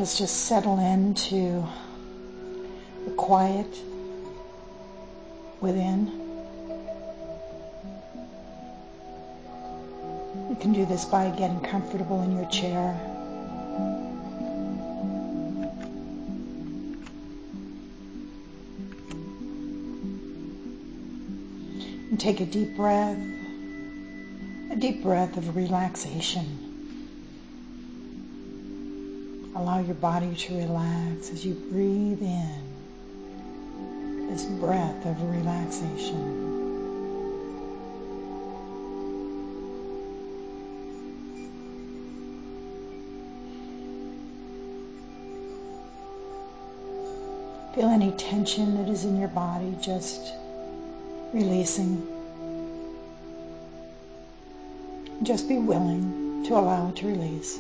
let us just settle into the quiet within. You can do this by getting comfortable in your chair. And take a deep breath of relaxation. Allow your body to relax as you breathe in this breath of relaxation. Feel any tension that is in your body just releasing. Just be willing to allow it to release.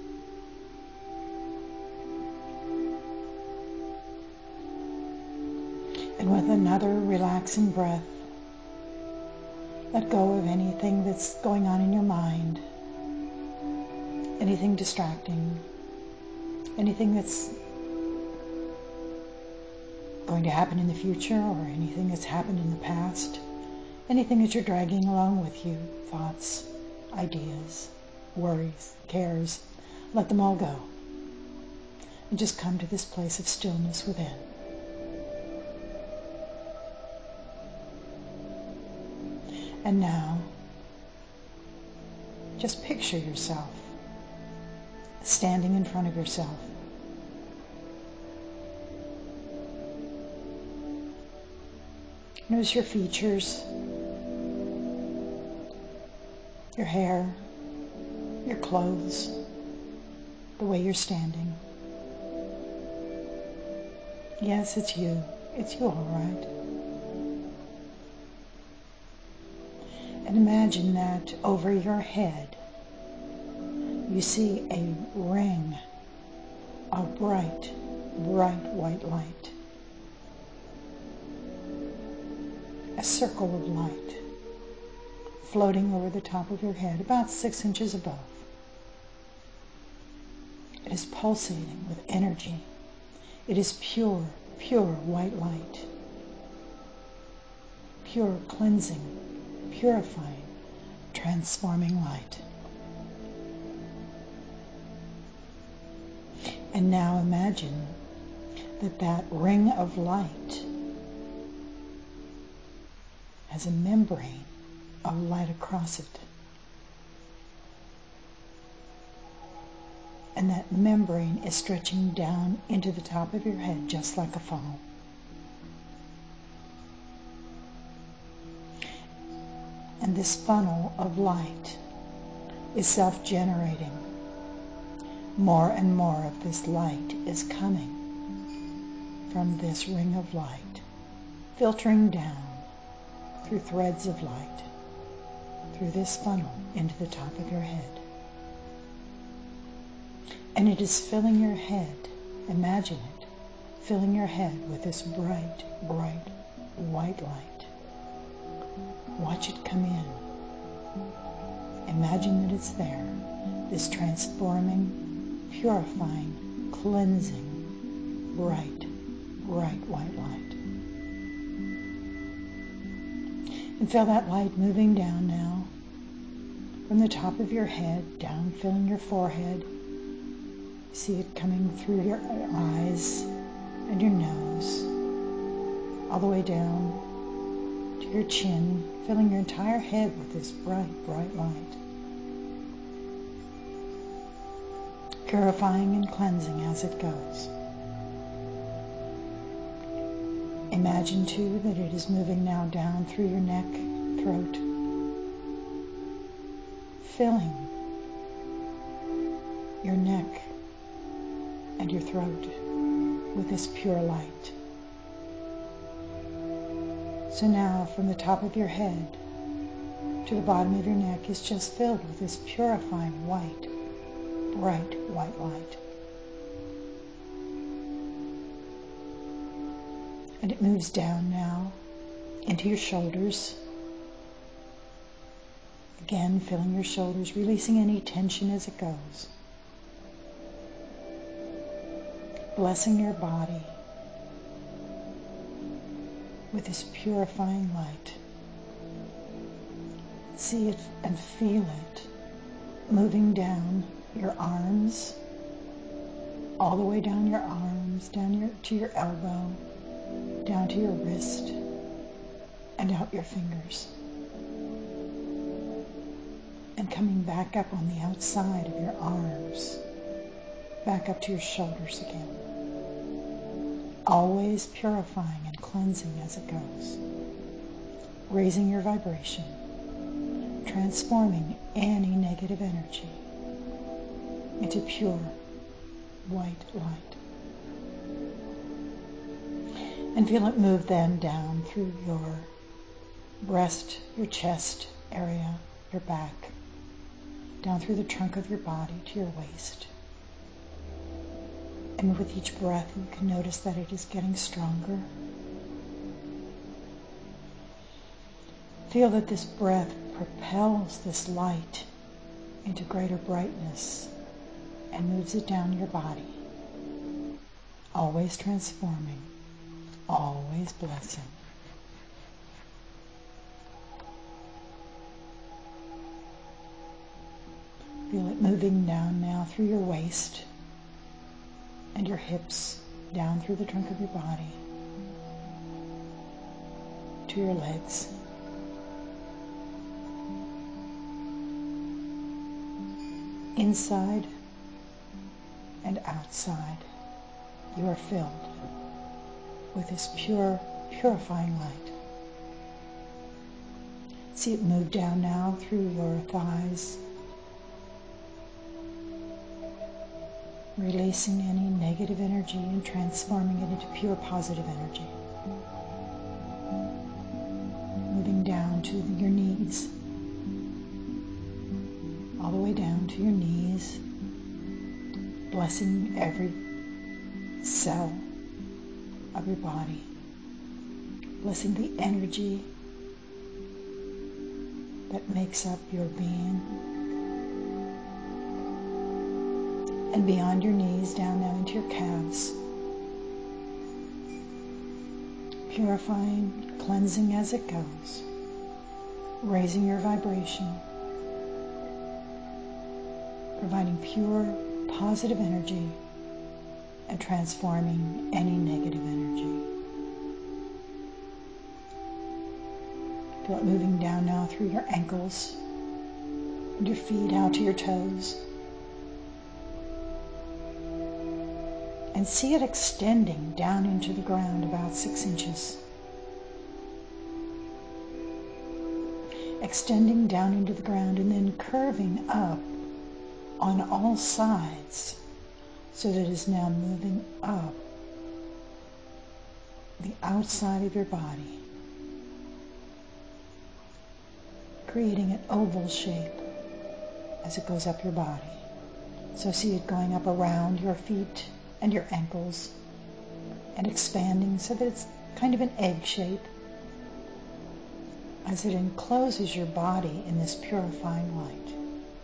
And with another relaxing breath, let go of anything that's going on in your mind, anything distracting, anything that's going to happen in the future or anything that's happened in the past, anything that you're dragging along with you, thoughts, ideas, worries, cares, let them all go. And just come to this place of stillness within. And now, just picture yourself standing in front of yourself. Notice your features, your hair, your clothes, the way you're standing. Yes, it's you. It's you, all right. And imagine that over your head, you see a ring of bright, bright white light. A circle of light floating over the top of your head, about 6 inches above. It is pulsating with energy. It is pure, pure white light. Pure cleansing, purifying, transforming light. And now imagine that that ring of light has a membrane of light across it. And that membrane is stretching down into the top of your head just like a funnel. And this funnel of light is self-generating. More and more of this light is coming from this ring of light, filtering down through threads of light, through this funnel into the top of your head. And it is filling your head, imagine it, filling your head with this bright, bright white light. Watch it come in. Imagine that it's there, this transforming, purifying, cleansing, bright, bright white light. And feel that light moving down now, from the top of your head, down, filling your forehead. See it coming through your eyes and your nose, all the way down to your chin, filling your entire head with this bright, bright light. Purifying and cleansing as it goes. Imagine too that it is moving now down through your neck, throat, filling your neck and your throat with this pure light. So now from the top of your head to the bottom of your neck is just filled with this purifying white, bright white light. And it moves down now into your shoulders. Again, filling your shoulders, releasing any tension as it goes. blessing your body with this purifying light. See it and feel it moving down your arms, all the way down your arms, to your elbow, down to your wrist, and out your fingers. And coming back up on the outside of your arms, back up to your shoulders again. Always purifying and cleansing as it goes. Raising your vibration, transforming any negative energy into pure white light. And feel it move then down through your breast, your chest area, your back, down through the trunk of your body to your waist. And with each breath, you can notice that it is getting stronger. Feel that this breath propels this light into greater brightness and moves it down your body, always transforming, always blessing. Feel it moving down now through your waist and your hips, down through the trunk of your body to your legs. Inside and outside, you are filled with this pure, purifying light. See it move down now through your thighs, releasing any negative energy and transforming it into pure positive energy. Moving down to your knees, all the way down to your knees, blessing every cell of your body, blessing the energy that makes up your being. And beyond your knees, down now into your calves, purifying, cleansing as it goes, raising your vibration, providing pure, positive energy, and transforming any negative energy. Feel it moving down now through your ankles and your feet out to your toes. And see it extending down into the ground about 6 inches. Extending down into the ground and then curving up on all sides so that it is now moving up the outside of your body, creating an oval shape as it goes up your body. So see it going up around your feet and your ankles and expanding so that it's kind of an egg shape as it encloses your body in this purifying light,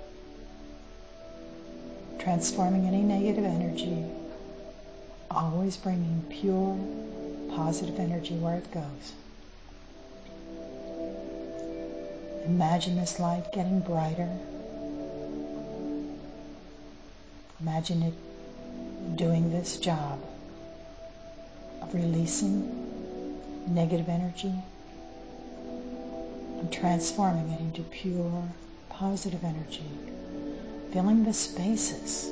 transforming any negative energy, always bringing pure, positive energy where it goes. Imagine this light getting brighter. Imagine it doing this job of releasing negative energy and transforming it into pure, positive energy, filling the spaces,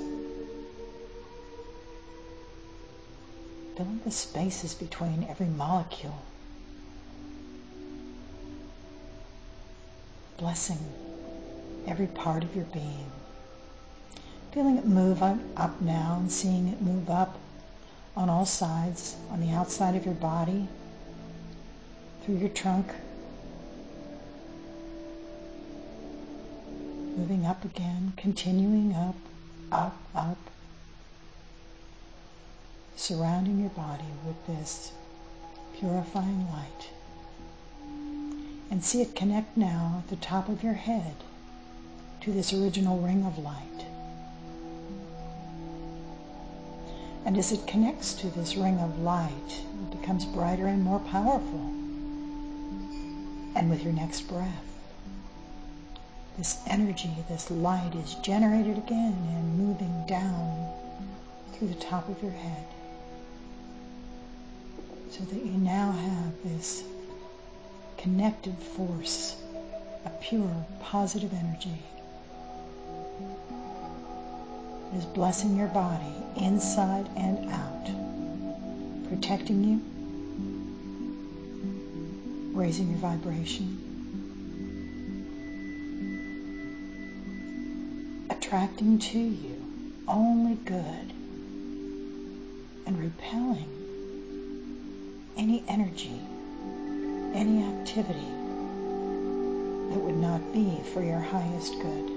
between every molecule, blessing every part of your being. Feeling it move up now and seeing it move up on all sides, on the outside of your body, through your trunk, moving up again, continuing up, up, up, surrounding your body with this purifying light. And see it connect now at the top of your head to this original ring of light. And as it connects to this ring of light, it becomes brighter and more powerful. And with your next breath, this energy, this light is generated again and moving down through the top of your head, so that you now have this connected force of pure, positive energy. It is blessing your body inside and out, protecting you, raising your vibration, attracting to you only good, and repelling any energy, any activity that would not be for your highest good.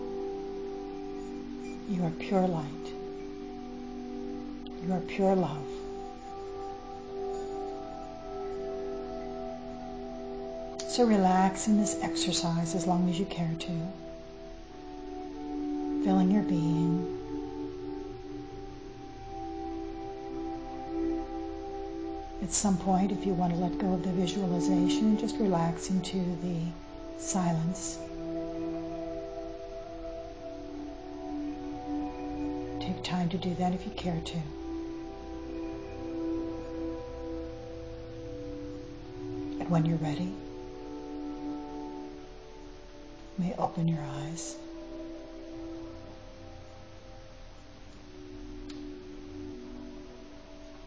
You are pure light. You are pure love. So relax in this exercise as long as you care to, filling your being. At some point, if you want to let go of the visualization, just relax into the silence. Take time to do that if you care to. And when you're ready, you may open your eyes.